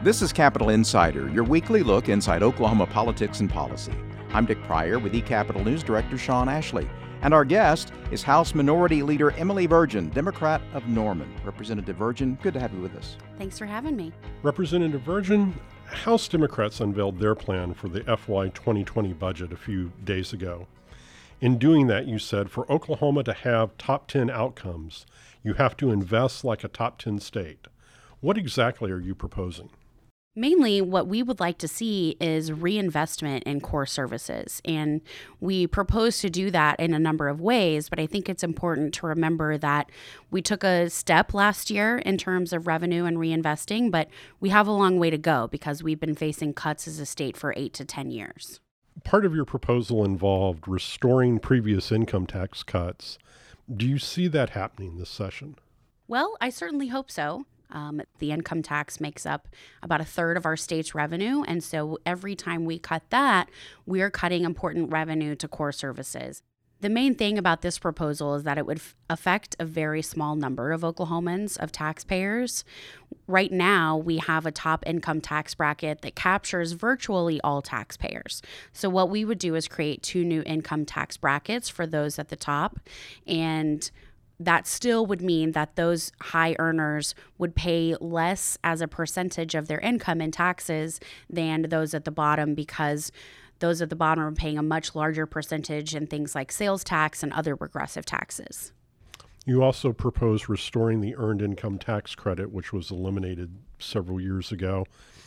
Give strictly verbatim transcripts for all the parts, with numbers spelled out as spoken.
This is Capitol Insider, your weekly look inside Oklahoma politics and policy. I'm Dick Pryor with eCapitol News Director Sean Ashley. And our guest is House Minority Leader Emily Virgin, Democrat of Norman. Representative Virgin, good to have you with us. Thanks for having me. Representative Virgin, House Democrats unveiled their plan for the F Y twenty twenty budget a few days ago. In doing that, you said, for Oklahoma to have top ten outcomes, you have to invest like a top ten state. What exactly are you proposing? Mainly, what we would like to see is reinvestment in core services. And we propose to do that in a number of ways, but I think it's important to remember that we took a step last year in terms of revenue and reinvesting, but we have a long way to go because we've been facing cuts as a state for eight to ten years. Part of your proposal involved restoring previous income tax cuts. Do you see that happening this session? Well, I certainly hope so. Um, the income tax makes up about a third of our state's revenue. And so every time we cut that, we are cutting important revenue to core services. The main thing about this proposal is that it would f- affect a very small number of Oklahomans, of taxpayers. Right now, we have a top income tax bracket that captures virtually all taxpayers. So what we would do is create two new income tax brackets for those at the top, and that still would mean that those high earners would pay less as a percentage of their income in taxes than those at the bottom, because those at the bottom are paying a much larger percentage in things like sales tax and other regressive taxes. You also propose restoring the earned income tax credit, which was eliminated several years ago.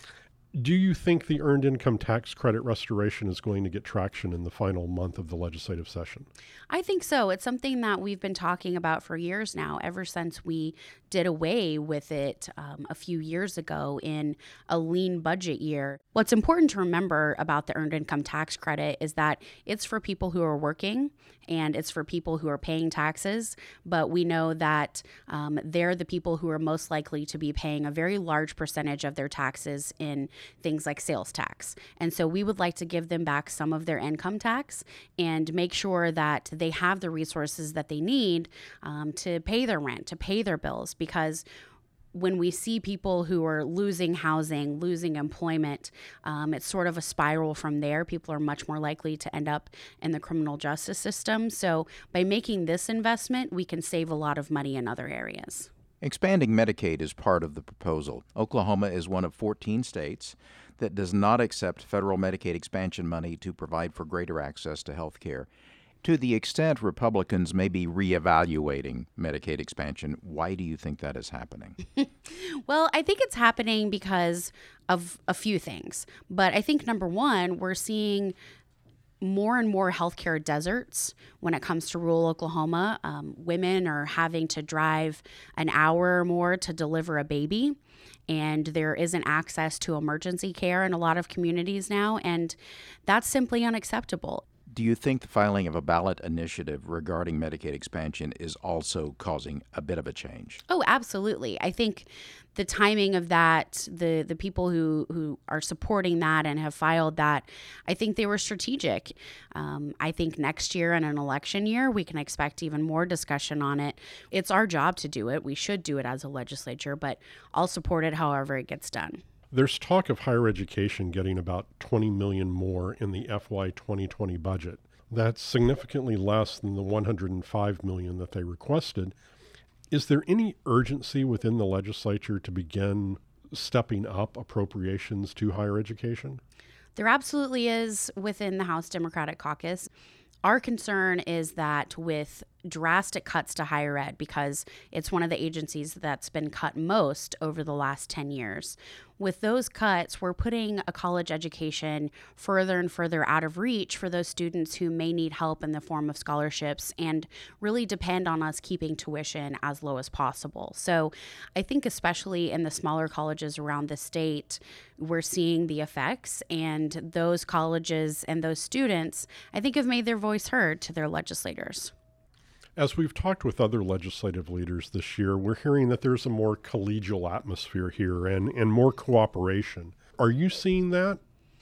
Do you think the earned income tax credit restoration is going to get traction in the final month of the legislative session? I think so. It's something that we've been talking about for years now, ever since we did away with it um, a few years ago in a lean budget year. What's important to remember about the earned income tax credit is that it's for people who are working and it's for people who are paying taxes, but we know that um, they're the people who are most likely to be paying a very large percentage of their taxes in things like sales tax. And so we would like to give them back some of their income tax and make sure that they have the resources that they need um, to pay their rent, to pay their bills, because when we see people who are losing housing, losing employment, um, it's sort of a spiral from there. People are much more likely to end up in the criminal justice system. So by making this investment, we can save a lot of money in other areas. Expanding Medicaid is part of the proposal. Oklahoma is one of fourteen states that does not accept federal Medicaid expansion money to provide for greater access to health care. To the extent Republicans may be reevaluating Medicaid expansion, why do you think that is happening? Well, I think it's happening because of a few things. But I think, number one, we're seeing more and more healthcare deserts when it comes to rural Oklahoma. Um, women are having to drive an hour or more to deliver a baby, and there isn't access to emergency care in a lot of communities now, and that's simply unacceptable. Do you think the filing of a ballot initiative regarding Medicaid expansion is also causing a bit of a change? Oh, absolutely. I think the timing of that, the the people who, who are supporting that and have filed that, I think they were strategic. Um, I think next year in an election year, we can expect even more discussion on it. It's our job to do it. We should do it as a legislature, but I'll support it however it gets done. There's talk of higher education getting about twenty million dollars more in the F Y twenty twenty budget. That's significantly less than the one hundred five million dollars that they requested. Is there any urgency within the legislature to begin stepping up appropriations to higher education? There absolutely is within the House Democratic Caucus. Our concern is that with drastic cuts to higher ed, because it's one of the agencies that's been cut most over the last ten years. With those cuts, we're putting a college education further and further out of reach for those students who may need help in the form of scholarships and really depend on us keeping tuition as low as possible. So I think especially in the smaller colleges around the state, we're seeing the effects, and those colleges and those students, I think, have made their voice heard to their legislators. As we've talked with other legislative leaders this year, we're hearing that there's a more collegial atmosphere here and, and more cooperation. Are you seeing that?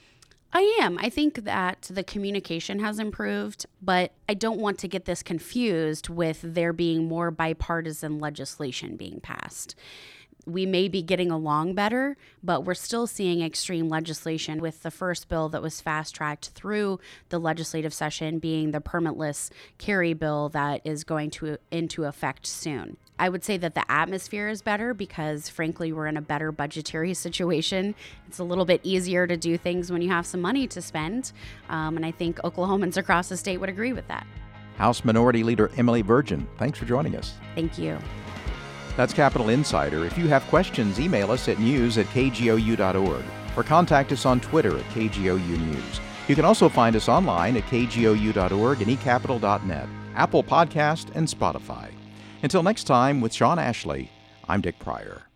I am. I think that the communication has improved, but I don't want to get this confused with there being more bipartisan legislation being passed. we may be getting along better, but we're still seeing extreme legislation, with the first bill that was fast-tracked through the legislative session being the permitless carry bill that is going to into effect soon. I would say that the atmosphere is better because, frankly, we're in a better budgetary situation. It's a little bit easier to do things when you have some money to spend, um, and I think Oklahomans across the state would agree with that. House Minority Leader Emily Virgin, thanks for joining us. Thank you. That's Capitol Insider. If you have questions, email us at news at k g o u dot org or contact us on Twitter at K G O U News. You can also find us online at k g o u dot org and e capital dot net, Apple Podcast, and Spotify. Until next time, with Sean Ashley, I'm Dick Pryor.